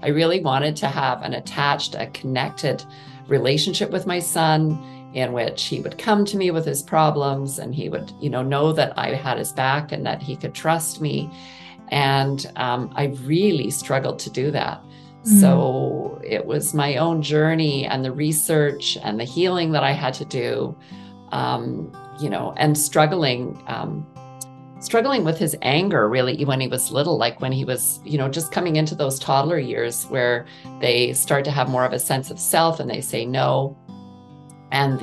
I really wanted to have an attached, a connected relationship with my son, in which he would come to me with his problems and he would, know that I had his back and that he could trust me. And I really struggled to do that. So it was my own journey and the research and the healing that I had to do, and struggling with his anger really when he was little, like when he was, just coming into those toddler years where they start to have more of a sense of self and they say no. And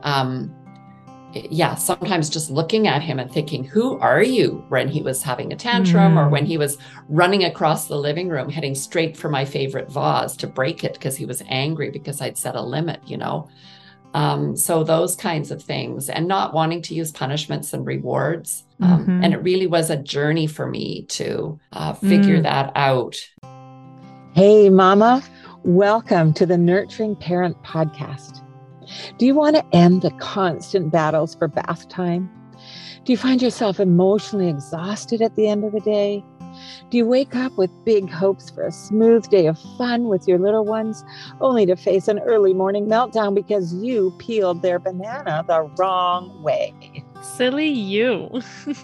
sometimes just looking at him and thinking, who are you? When he was having a tantrum or when he was running across the living room, heading straight for my favorite vase to break it because he was angry because I'd set a limit, So those kinds of things, and not wanting to use punishments and rewards. And it really was a journey for me to figure that out. Hey, Mama, welcome to the Nurturing Parent Podcast. Do you want to end the constant battles for bath time? Do you find yourself emotionally exhausted at the end of the day? Do you wake up with big hopes for a smooth day of fun with your little ones, only to face an early morning meltdown because you peeled their banana the wrong way? Silly you.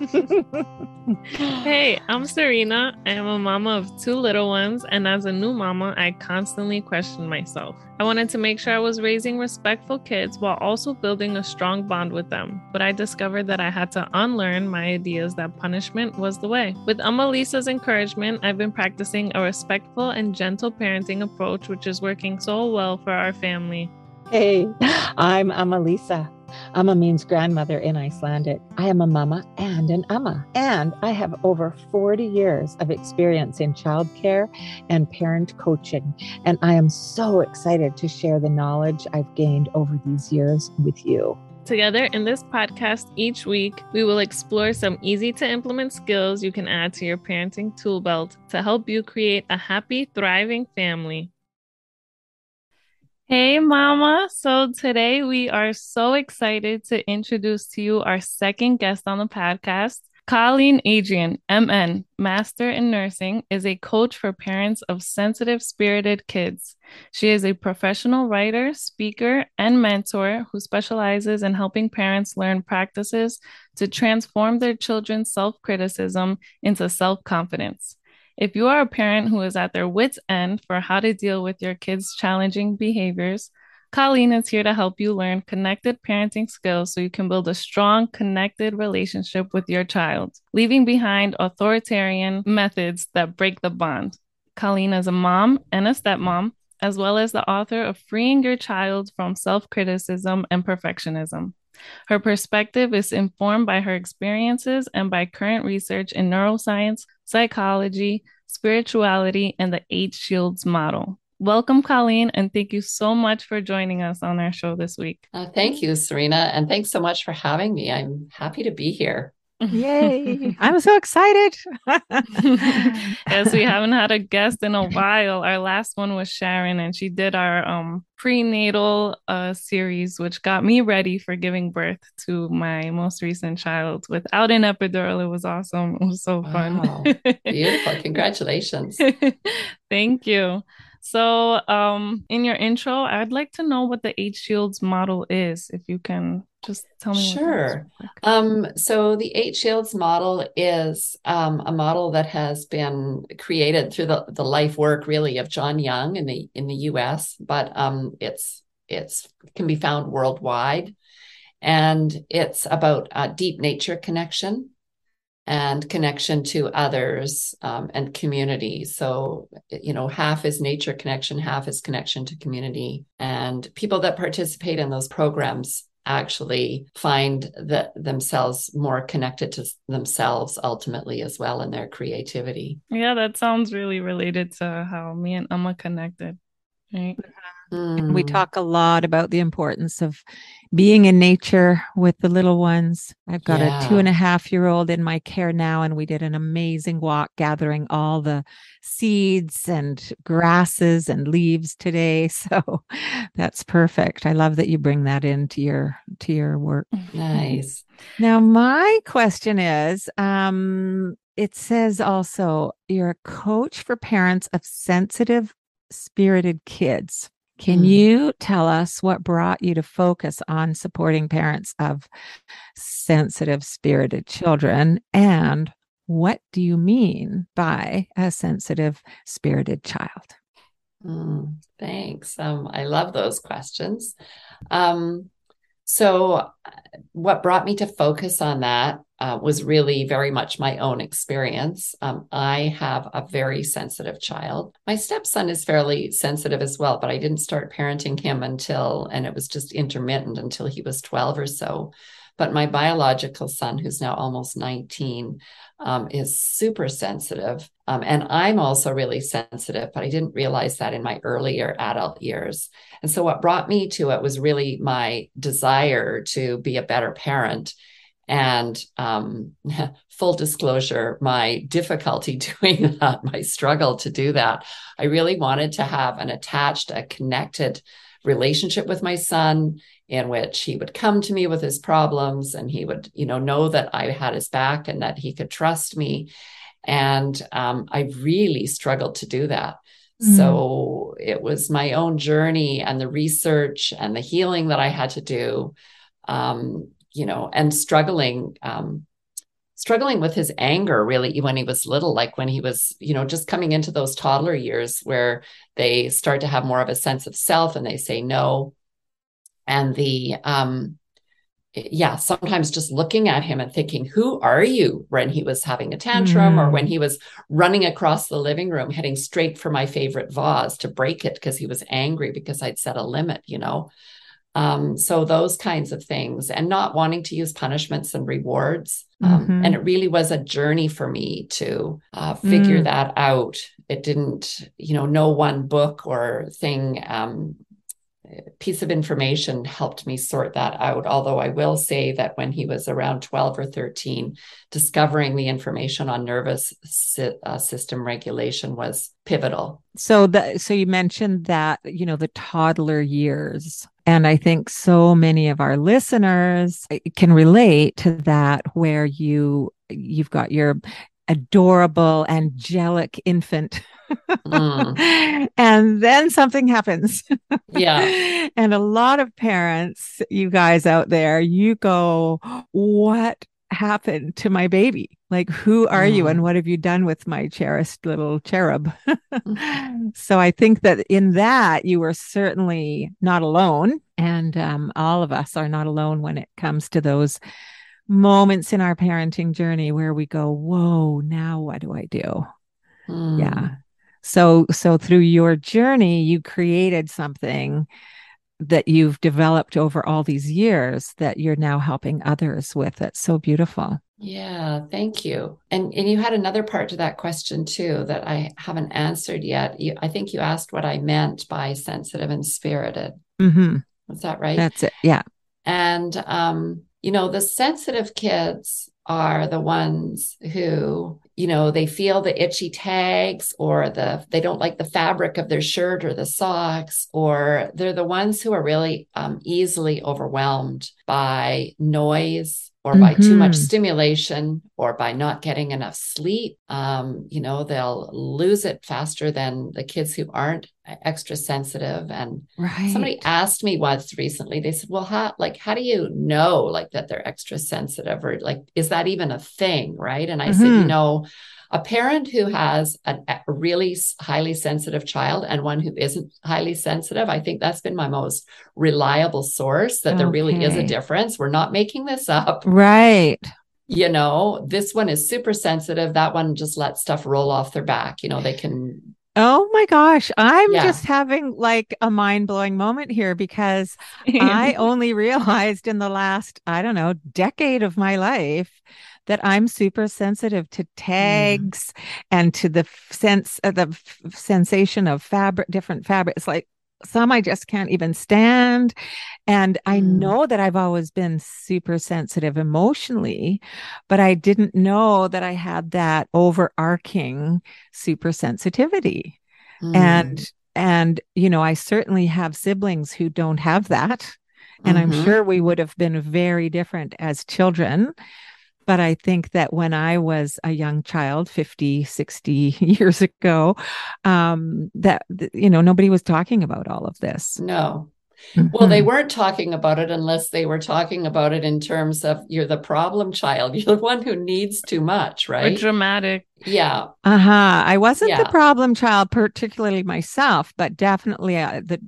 Hey, I'm Serena. I am a mama of 2 little ones, and as a new mama, I constantly question myself. I wanted to make sure I was raising respectful kids while also building a strong bond with them, but I discovered that I had to unlearn my ideas that punishment was the way. With Lisa's encouragement, I've been practicing a respectful and gentle parenting approach, which is working so well for our family. Hey, I'm Lisa. Amma means grandmother in Icelandic. I am a mama and an amma, and I have over 40 years of experience in childcare and parent coaching, and I am so excited to share the knowledge I've gained over these years with you. Together in this podcast each week, we will explore some easy-to-implement skills you can add to your parenting tool belt to help you create a happy, thriving family. Hey, Mama. So today we are so excited to introduce to you our second guest on the podcast. Colleen Adrian, MN, Master in Nursing, is a coach for parents of sensitive, spirited kids. She is a professional writer, speaker, and mentor who specializes in helping parents learn practices to transform their children's self-criticism into self-confidence. If you are a parent who is at their wit's end for how to deal with your kids' challenging behaviors, Colleen is here to help you learn connected parenting skills so you can build a strong, connected relationship with your child, leaving behind authoritarian methods that break the bond. Colleen is a mom and a stepmom, as well as the author of Freeing Your Child from Self-Criticism and Perfectionism. Her perspective is informed by her experiences and by current research in neuroscience, psychology, spirituality, and the 8 Shields model. Welcome, Colleen, and thank you so much for joining us on our show this week. Thank you, Serena, and thanks so much for having me. I'm happy to be here. Yay! I'm so excited. Yes, we haven't had a guest in a while. Our last one was Sharon, and she did our prenatal series, which got me ready for giving birth to my most recent child without an epidural. It was awesome. It was so fun. Beautiful. Congratulations. Thank you. So in your intro, I'd like to know what the 8 Shields model is, if you can just tell me. Sure. So the 8 Shields model is a model that has been created through the life work really of John Young in the US, but it's can be found worldwide, and it's about deep nature connection and connection to others and community. So, half is nature connection, half is connection to community. And people that participate in those programs actually find themselves more connected to themselves ultimately as well in their creativity. Yeah, that sounds really related to how me and Amma connected. Right? And we talk a lot about the importance of being in nature with the little ones. I've got a 2.5-year-old in my care now, and we did an amazing walk gathering all the seeds and grasses and leaves today. So that's perfect. I love that you bring that into your work. Nice. Now, my question is, it says also you're a coach for parents of sensitive, spirited kids. Can you tell us what brought you to focus on supporting parents of sensitive, spirited children? And what do you mean by a sensitive, spirited child? Thanks. I love those questions. So what brought me to focus on that was really very much my own experience. I have a very sensitive child. My stepson is fairly sensitive as well, but I didn't start parenting him and it was just intermittent until he was 12 or so. But my biological son, who's now almost 19, is super sensitive. And I'm also really sensitive, but I didn't realize that in my earlier adult years. And so what brought me to it was really my desire to be a better parent. And full disclosure, my difficulty doing that, my struggle to do that. I really wanted to have a connected relationship with my son, in which he would come to me with his problems and he would, know that I had his back and that he could trust me. And I really struggled to do that. So it was my own journey and the research and the healing that I had to do, and struggling with his anger really when he was little, like when he was, just coming into those toddler years where they start to have more of a sense of self and they say no. And sometimes just looking at him and thinking, who are you, when he was having a tantrum or when he was running across the living room, heading straight for my favorite vase to break it because he was angry because I'd set a limit, So those kinds of things, and not wanting to use punishments and rewards. And it really was a journey for me to figure that out. It didn't, no one book or thing, piece of information helped me sort that out. Although I will say that when he was around 12 or 13, discovering the information on nervous system regulation was pivotal. So you mentioned that, the toddler years. And I think so many of our listeners can relate to that, where you've got your adorable, angelic infant. And then something happens. Yeah. And a lot of parents, you guys out there, you go, what happened to my baby? Like, who are you and what have you done with my cherished little cherub? So I think that in that you were certainly not alone. And all of us are not alone when it comes to those moments in our parenting journey where we go, whoa, now what do I do? Yeah. So through your journey, you created something that you've developed over all these years that you're now helping others with. That's so beautiful. Yeah, thank you. And you had another part to that question too that I haven't answered yet. I think you asked what I meant by sensitive and spirited. Was that right? That's it. Yeah. And the sensitive kids are the ones who, they feel the itchy tags or they don't like the fabric of their shirt or the socks, or they're the ones who are really easily overwhelmed by noise or by too much stimulation or by not getting enough sleep. They'll lose it faster than the kids who aren't extra sensitive. And somebody asked me once recently, they said, well, how do you know that they're extra sensitive, or is that even a thing? Right. And I said, a parent who has a really highly sensitive child and one who isn't highly sensitive, I think that's been my most reliable source that there really is a difference. We're not making this up. Right. This one is super sensitive. That one just lets stuff roll off their back. They can. Oh my gosh. I'm just having a mind-blowing moment here, because I only realized in the last, decade of my life that I'm super sensitive to tags and to the sensation of fabric, different fabrics. Like some I just can't even stand. And I know that I've always been super sensitive emotionally, but I didn't know that I had that overarching super sensitivity. And I certainly have siblings who don't have that. And I'm sure we would have been very different as children. But I think that when I was a young child, 50, 60 years ago, nobody was talking about all of this. No. Well, they Mhm. weren't talking about it unless they were talking about it in terms of you're the problem child. You're the one who needs too much, Or right? dramatic. Yeah. I wasn't the Yeah. problem child, particularly myself, but definitely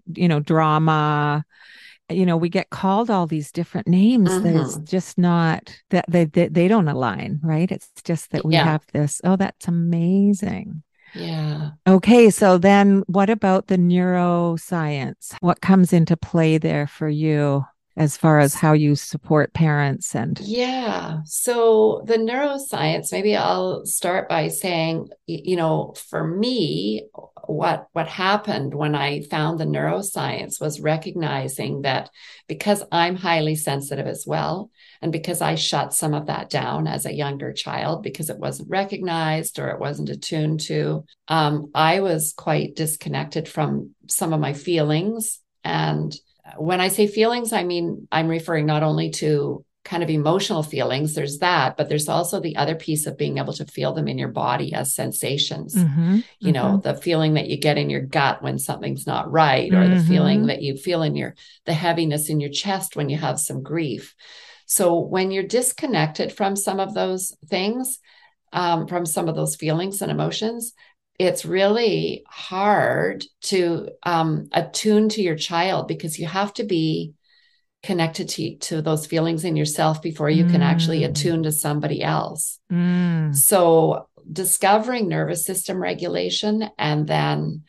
drama. We get called all these different names that is Hmm. just not that they don't align, right? It's just that we Yeah. have this. Oh, that's amazing. Yeah. Okay, so then what about the neuroscience? What comes into play there for you as far as how you support parents and Yeah. So the neuroscience, maybe I'll start by saying, for me, what happened when I found the neuroscience was recognizing that because I'm highly sensitive as well, and because I shut some of that down as a younger child because it wasn't recognized or it wasn't attuned to, I was quite disconnected from some of my feelings. And when I say feelings, I mean, I'm referring not only to kind of emotional feelings, there's that, but there's also the other piece of being able to feel them in your body as sensations. mm-hmm, mm-hmm, The feeling that you get in your gut when something's not right, or the feeling mm-hmm, that you feel in the heaviness in your chest when you have some grief. So when you're disconnected from some of those things, from some of those feelings and emotions, it's really hard to attune to your child because you have to be connected to those feelings in yourself before you can actually mm, attune to somebody else. mm, So discovering nervous system regulation and then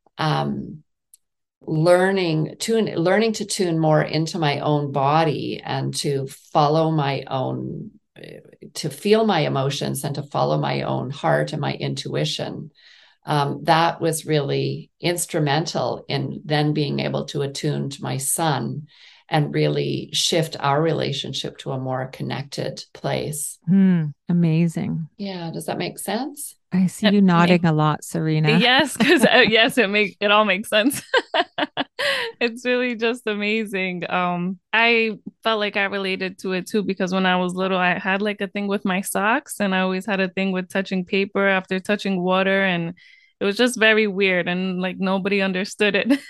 um, learning to tune more into my own body and to follow my own to feel my emotions and to follow my own heart and my intuition. That was really instrumental in then being able to attune to my son and really shift our relationship to a more connected place. amazing. Yeah, does that make sense? I see It you nodding make a lot, Serena. Yes, because yes, it all makes sense. It's really just amazing. I felt like I related to it too because when I was little, I had like a thing with my socks, and I always had a thing with touching paper after touching water, and it was just very weird, and like nobody understood it.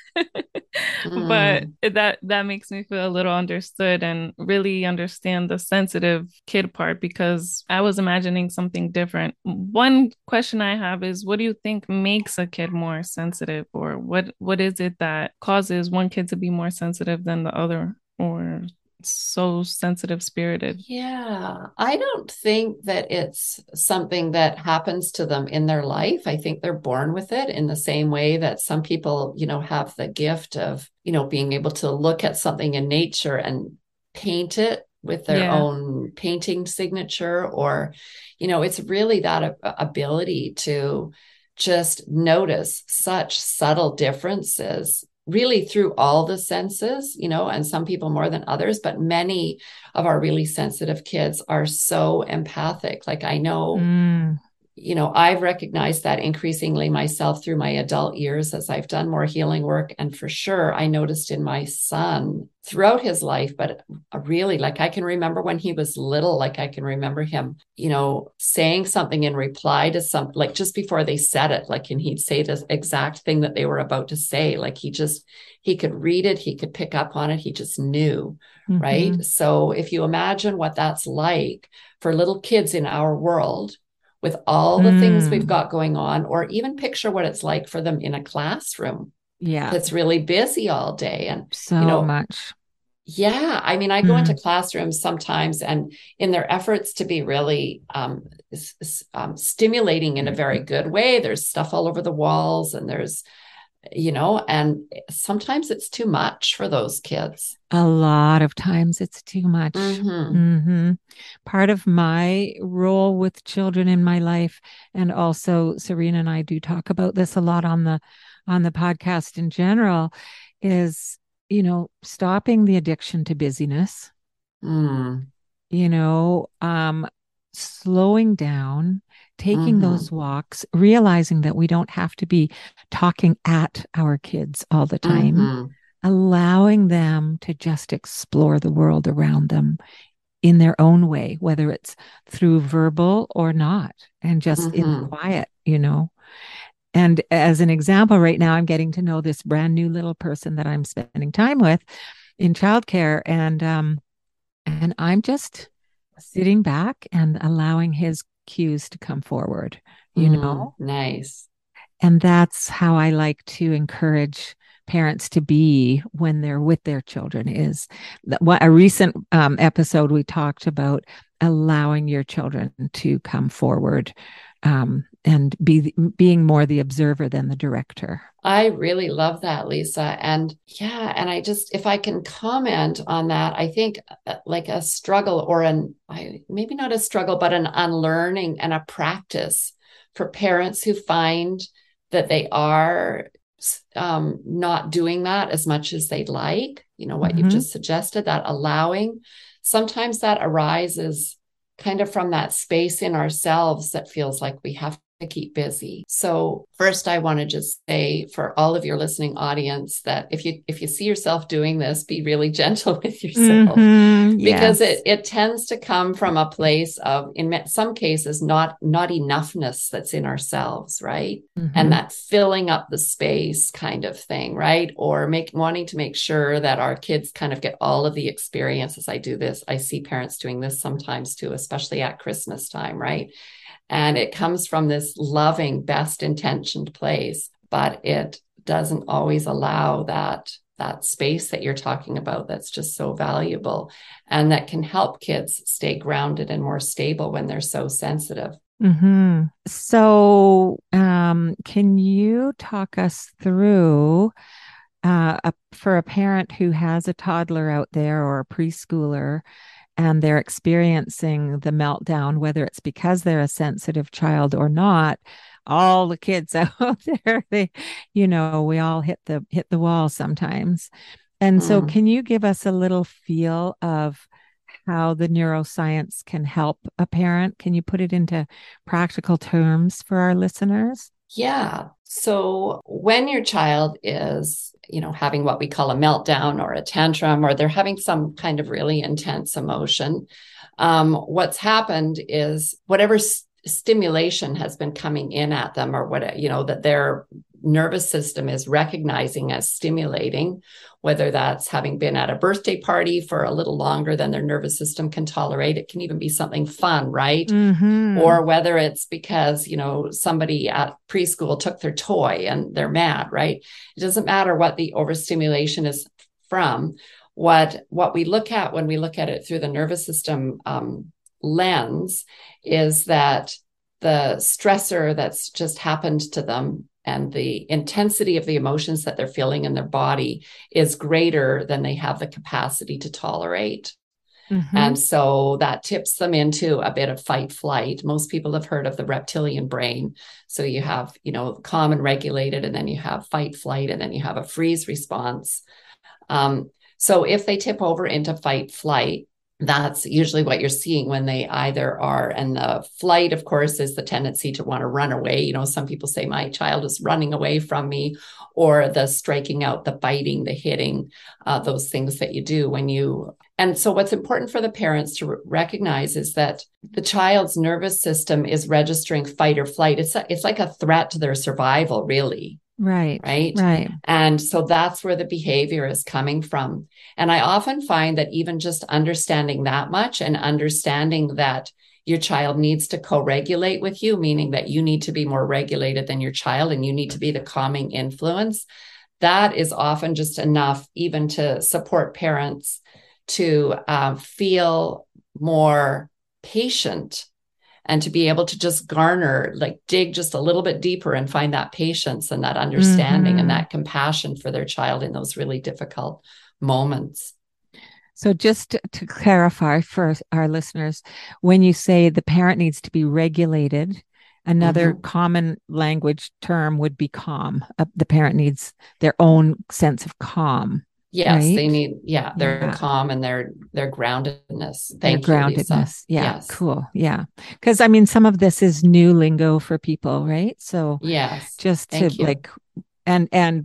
But Mm. that makes me feel a little understood and really understand the sensitive kid part because I was imagining something different. One question I have is what do you think makes a kid more sensitive, or what is it that causes one kid to be more sensitive than the other, or so sensitive spirited? Yeah, I don't think that it's something that happens to them in their life. I think they're born with it in the same way that some people, have the gift of, being able to look at something in nature and paint it with their Yeah. own painting signature, or, it's really that ability to just notice such subtle differences really through all the senses, and some people more than others, but many of our really sensitive kids are so empathic. Like I know, Mm, I've recognized that increasingly myself through my adult years as I've done more healing work. And for sure, I noticed in my son throughout his life, but really, like I can remember when he was little, like I can remember him, saying something in reply to some, like just before they said it, like, and he'd say this exact thing that they were about to say. Like he could read it, he could pick up on it, he just knew. mm-hmm. Right. So if you imagine what that's like for little kids in our world, with all the things we've Mm, got going on, or even picture what it's like for them in a classroom yeah, that's really busy all day. And, so much. yeah, I mean, I go into Mm, classrooms sometimes, and in their efforts to be really stimulating in a very good way, there's stuff all over the walls, and and sometimes it's too much for those kids. a lot of times it's too much. Mm-hmm. Hmm. Part of my role with children in my life, and also Serena and I do talk about this a lot on the podcast in general, is stopping the addiction to busyness, Mm. you know, um, slowing down, taking Mm-hmm. those walks, realizing that we don't have to be talking at our kids all the time, Mm-hmm. allowing them to just explore the world around them in their own way, whether it's through verbal or not, and just in the quiet, And as an example, right now, I'm getting to know this brand new little person that I'm spending time with in childcare. And I'm just sitting back and allowing his cues to come forward, Nice. And that's how I like to encourage parents to be when they're with their children. Is that what a recent episode we talked about allowing your children to come forward and being more the observer than the director. I really love that, Lisa. And I just, if I can comment on that, I think like a struggle or maybe not a struggle, but an unlearning and a practice for parents who find that they are not doing that as much as they'd like, what you've just suggested, that allowing, sometimes that arises kind of from that space in ourselves that feels like we have to keep busy. So first, I want to just say for all of your listening audience that if you see yourself doing this, be really gentle with yourself, because it tends to come from a place of, in some cases, not enoughness that's in ourselves, right? And that filling up the space kind of thing, right? Or wanting to make sure that our kids kind of get all of the experiences. I do this. I see parents doing this sometimes too, especially at Christmas time, right? And it comes from this loving, best intentioned place, but it doesn't always allow that space that you're talking about that's just so valuable and that can help kids stay grounded and more stable when they're so sensitive. So can you talk us through for a parent who has a toddler out there or a preschooler, and they're experiencing the meltdown, whether it's because they're a sensitive child or not, all the kids out there, we all hit the wall sometimes. And so can you give us a little feel of how the neuroscience can help a parent? Can you put it into practical terms for our listeners? Yeah. So when your child is, having what we call a meltdown or a tantrum, or they're having some kind of really intense emotion, what's happened is whatever stimulation has been coming in at them, or what, that their nervous system is recognizing as stimulating, whether that's having been at a birthday party for a little longer than their nervous system can tolerate. It can even be something fun, right? Or whether it's because, somebody at preschool took their toy and they're mad, right? It doesn't matter what the overstimulation is from. What we look at when we look at it through the nervous system lens is that the stressor that's just happened to them and the intensity of the emotions that they're feeling in their body is greater than they have the capacity to tolerate. And so that tips them into a bit of fight flight. Most people have heard of the reptilian brain. So you have, calm and regulated, and then you have fight flight, and then you have a freeze response. So if they tip over into fight flight, that's usually what you're seeing when they either are, and the flight, of course, is the tendency to want to run away. Some people say my child is running away from me, or the striking out, the biting, the hitting, those things that you do and so what's important for the parents to recognize is that the child's nervous system is registering fight or flight. It's like a threat to their survival, really. Right. And so that's where the behavior is coming from. And I often find that even just understanding that much, and understanding that your child needs to co-regulate with you, meaning that you need to be more regulated than your child and you need to be the calming influence, that is often just enough even to support parents to feel more patient, and to be able to just dig just a little bit deeper and find that patience and that understanding and that compassion for their child in those really difficult moments. So just to clarify for our listeners, when you say the parent needs to be regulated, another common language term would be calm. The parent needs their own sense of calm. Yes, right? They need, their calm and their groundedness. Thank you, groundedness. Lisa. Yeah, yes. Cool. Yeah. Because some of this is new lingo for people, right? So yes, just to and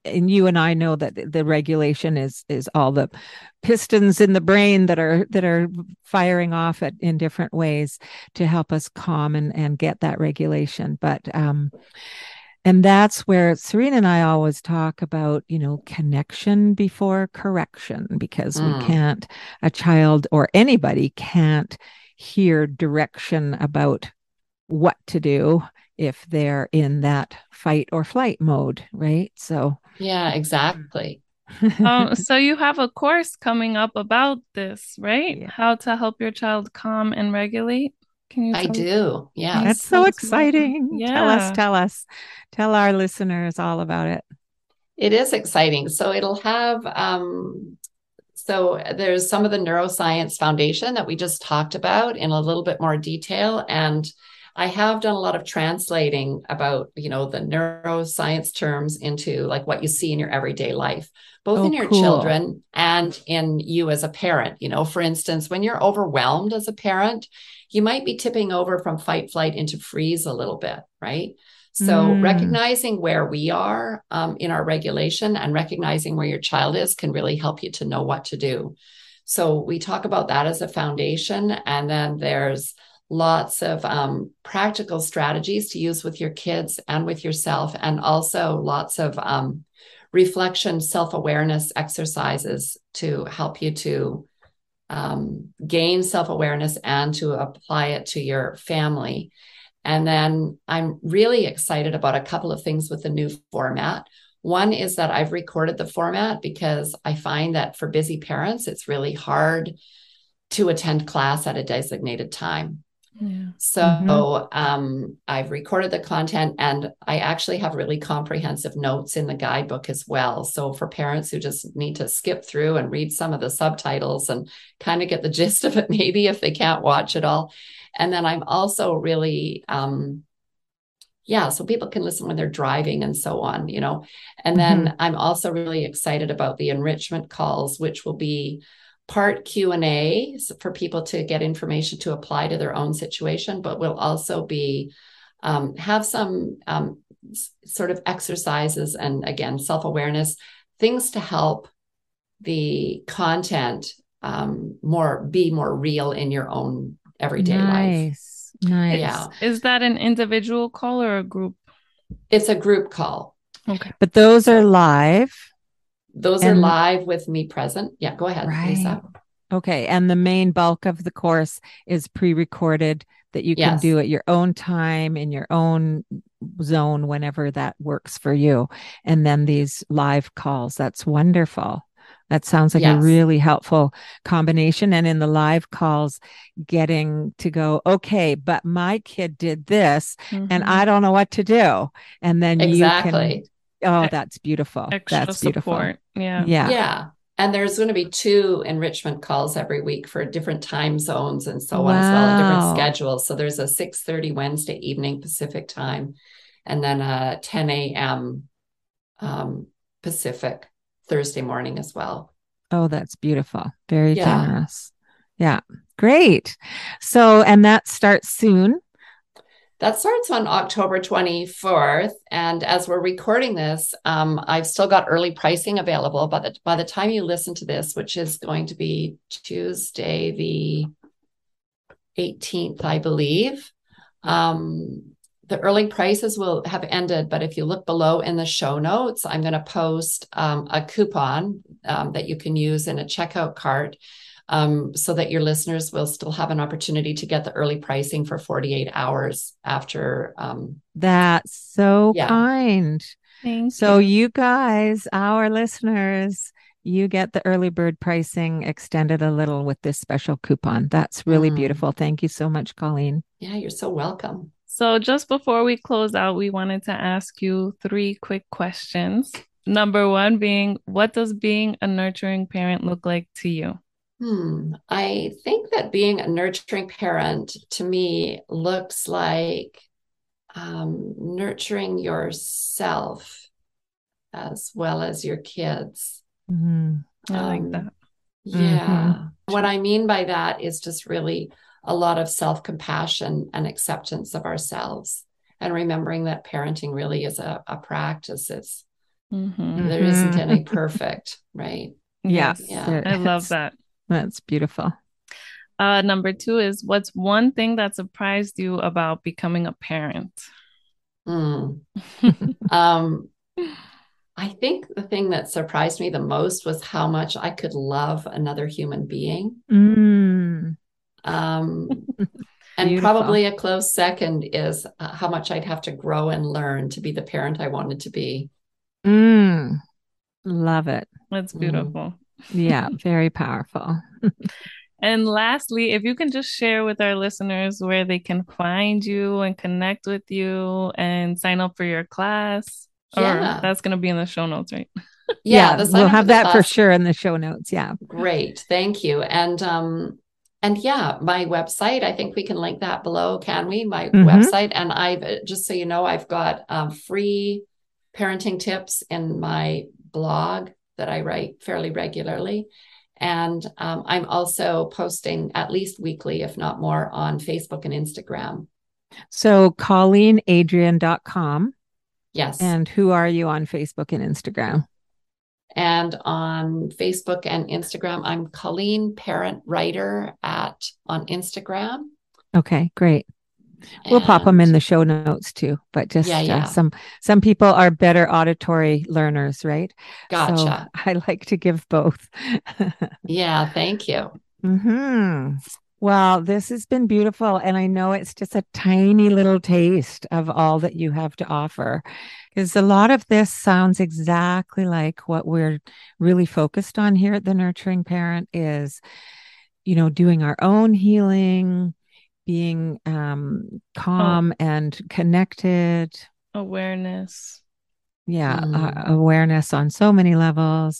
and you and I know that the regulation is all the pistons in the brain that are firing off in different ways to help us calm and get that regulation. But and that's where Serena and I always talk about, connection before correction, because a child or anybody can't hear direction about what to do if they're in that fight or flight mode, right? So, yeah, exactly. So you have a course coming up about this, right? Yeah. How to help your child calm and regulate. Can you I do. That's Yes. so exciting. Yeah. Tell our listeners all about it. It is exciting. So it'll have, so there's some of the neuroscience foundation that we just talked about in a little bit more detail. And I have done a lot of translating about, the neuroscience terms into like what you see in your everyday life, both in your children and in you as a parent. For instance, when you're overwhelmed as a parent, you might be tipping over from fight, flight into freeze a little bit, right? So recognizing where we are in our regulation and recognizing where your child is can really help you to know what to do. So we talk about that as a foundation. And then there's lots of practical strategies to use with your kids and with yourself, and also lots of reflection, self-awareness exercises to help you to gain self-awareness and to apply it to your family. And then I'm really excited about a couple of things with the new format. One is that I've recorded the format because I find that for busy parents, it's really hard to attend class at a designated time. Yeah. So I've recorded the content, and I actually have really comprehensive notes in the guidebook as well. So for parents who just need to skip through and read some of the subtitles and kind of get the gist of it, maybe if they can't watch it all. And then I'm also really, so people can listen when they're driving and so on, And then I'm also really excited about the enrichment calls, which will be part Q&A for people to get information to apply to their own situation, but will also be have some sort of exercises and, again, self-awareness, things to help the content be more real in your own everyday life. Nice. Yeah. Is that an individual call or a group? It's a group call. Okay. But those are live. Those are live with me present. Yeah, go ahead, Lisa. Okay. And the main bulk of the course is pre-recorded that you can do at your own time, in your own zone, whenever that works for you. And then these live calls. That's wonderful. That sounds like a really helpful combination. And in the live calls, getting to go, okay, but my kid did this and I don't know what to do. And then you can, that's beautiful. Extra support. Yeah. Yeah. And there's going to be 2 enrichment calls every week for different time zones and so on as well, and different schedules. So there's a 6:30 Wednesday evening Pacific time, and then a 10 a.m. Pacific Thursday morning as well. Oh, that's beautiful. Very generous. Yeah. Great. So, and that starts soon. That starts on October 24th. And as we're recording this, I've still got early pricing available. But by the time you listen to this, which is going to be Tuesday, the 18th, I believe, the early prices will have ended. But if you look below in the show notes, I'm going to post a coupon that you can use in a checkout cart. So that your listeners will still have an opportunity to get the early pricing for 48 hours after. That's so kind. Thank you. You guys, our listeners, you get the early bird pricing extended a little with this special coupon. That's really beautiful. Thank you so much, Colleen. Yeah, you're so welcome. So just before we close out, we wanted to ask you 3 quick questions. Number 1 being, what does being a nurturing parent look like to you? I think that being a nurturing parent to me looks like nurturing yourself as well as your kids. I like that. Yeah. What I mean by that is just really a lot of self-compassion and acceptance of ourselves, and remembering that parenting really is a practice. It's Mm-hmm. There isn't any perfect, right? Yeah. Yes, Yeah. I love that. That's beautiful. Number two is, what's one thing that surprised you about becoming a parent? Mm. Um, I think the thing that surprised me the most was how much I could love another human being. Mm, Um, and beautiful. probably a close second is how much I'd have to grow and learn to be the parent I wanted to be. Mm, love it. That's Mm. beautiful. Yeah, very powerful. And lastly, if you can just share with our listeners where they can find you and connect with you and sign up for your class, or Yeah. that's going to be in the show notes, right? Yeah. Yeah, The we'll sign up for have the that for class. sure in the show notes. Yeah. Great. Thank you. And yeah, my website, I think we can link that below, can we? My Mm-hmm. website. And I've just so you know, I've got free parenting tips in my blog that I write fairly regularly. And I'm also posting at least weekly, if not more, on Facebook and Instagram. So ColleenAdrian.com. Yes. And who are you on Facebook and Instagram? And on Facebook and Instagram, I'm Colleen Parent Writer on Instagram. Okay, great. We'll pop them And in the show notes too, but yeah, just yeah. some people are better auditory learners, right? So Gotcha. I like to give both. Yeah, thank you. Hmm. Well, this has been beautiful. And I know it's just a tiny little taste of all that you have to offer. Because a lot of this sounds exactly like what we're really focused on here at the Nurturing Parent is, doing our own healing, being Oh, calm and connected. awareness. Yeah, Mm, awareness on so many levels,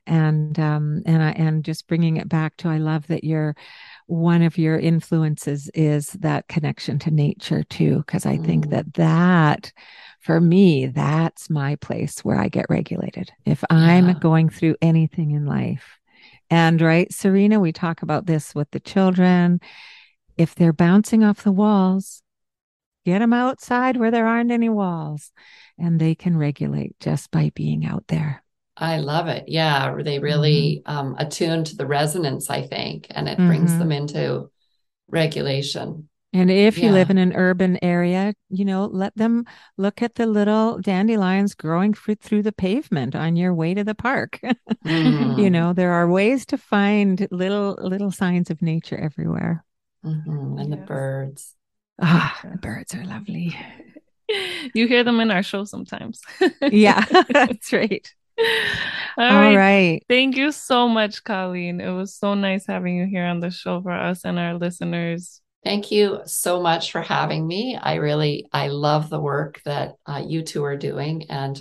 and just bringing it back to, I love that one of your influences is that connection to nature too, because I think mm, that for me, that's my place where I get regulated. If I'm yeah, going through anything in life, and right, Serena, we talk about this with the children. If they're bouncing off the walls, get them outside where there aren't any walls, and they can regulate just by being out there. I love it. Yeah, they Mm-hmm. really attune to the resonance, I think, and it brings Mm-hmm. them into regulation. And if you live Yeah. in an urban area, let them look at the little dandelions growing through the pavement on your way to the park. Mm, There are ways to find little signs of nature everywhere. and the Yes. birds. Ah, the Yes. birds are lovely. You hear them in our show sometimes. Yeah, that's right. All All right. right. Thank you so much, Colleen. It was so nice having you here on the show for us and our listeners. Thank you so much for having me. I love the work that you two are doing, and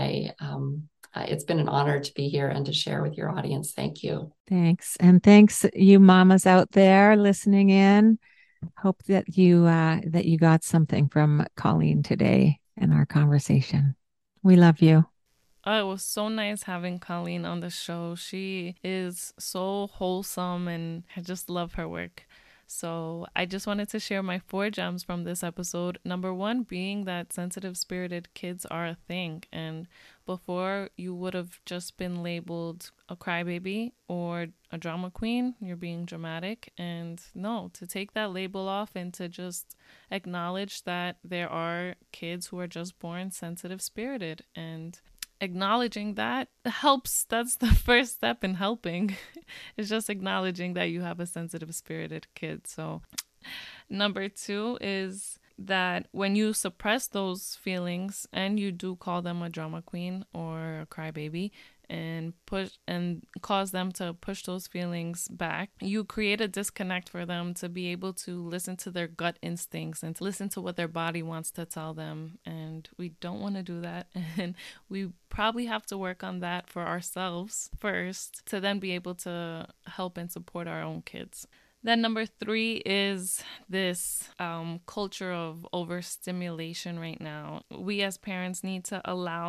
it's been an honor to be here and to share with your audience. Thank you. Thanks. And thanks, you mamas out there listening in. Hope that you got something from Colleen today in our conversation. We love you. Oh, it was so nice having Colleen on the show. She is so wholesome and I just love her work. So I just wanted to share my 4 gems from this episode. Number one being that sensitive spirited kids are a thing. And before you would have just been labeled a crybaby or a drama queen, you're being dramatic. And no, to take that label off and to just acknowledge that there are kids who are just born sensitive spirited, and acknowledging that helps. That's the first step in helping. It's just acknowledging that you have a sensitive spirited kid. So number two is that when you suppress those feelings and you do call them a drama queen or a crybaby and push and cause them to push those feelings back, you create a disconnect for them to be able to listen to their gut instincts and to listen to what their body wants to tell them. And we don't want to do that. And we probably have to work on that for ourselves first to then be able to help and support our own kids. Then number three is this culture of overstimulation right now. We as parents need to allow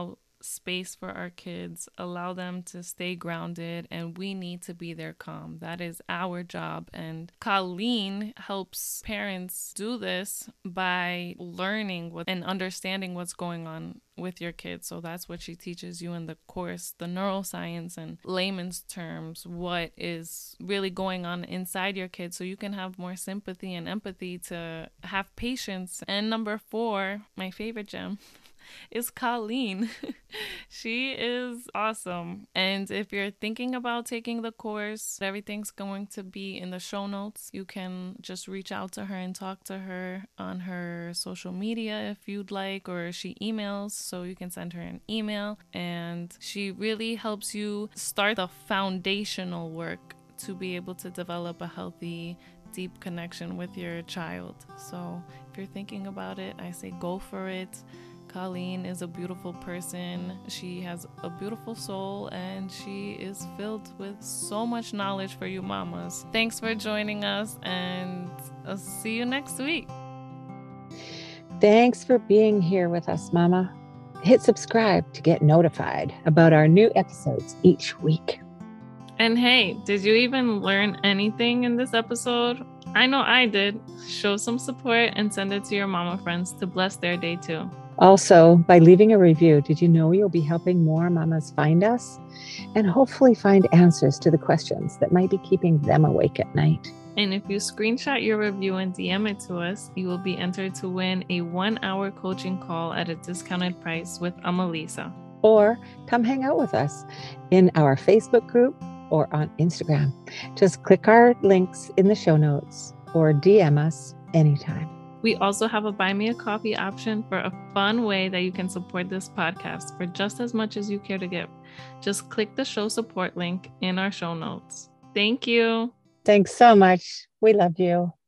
space for our kids, allow them to stay grounded, and we need to be their calm. That is our job. And Colleen helps parents do this by learning and understanding what's going on with your kids. So that's what she teaches you in the course, the neuroscience and layman's terms, what is really going on inside your kids, so you can have more sympathy and empathy, to have patience. And number 4, my favorite gem, is Colleen. She is awesome. And if you're thinking about taking the course, everything's going to be in the show notes. You can just reach out to her and talk to her on her social media if you'd like, or she emails, so you can send her an email. And she really helps you start the foundational work to be able to develop a healthy, deep connection with your child. So if you're thinking about it, I say go for it. Colleen is a beautiful person. She has a beautiful soul, and she is filled with so much knowledge for you mamas. Thanks for joining us, and I'll see you next week. Thanks for being here with us, Mama. Hit subscribe to get notified about our new episodes each week. And hey, did you even learn anything in this episode? I know I did. Show some support and send it to your mama friends to bless their day too. Also, by leaving a review, did you know you'll be helping more mamas find us and hopefully find answers to the questions that might be keeping them awake at night? And if you screenshot your review and DM it to us, you will be entered to win a 1-hour coaching call at a discounted price with Amalisa. Or come hang out with us in our Facebook group or on Instagram. Just click our links in the show notes or DM us anytime. We also have a Buy Me a Coffee option for a fun way that you can support this podcast for just as much as you care to give. Just click the show support link in our show notes. Thank you. Thanks so much. We love you.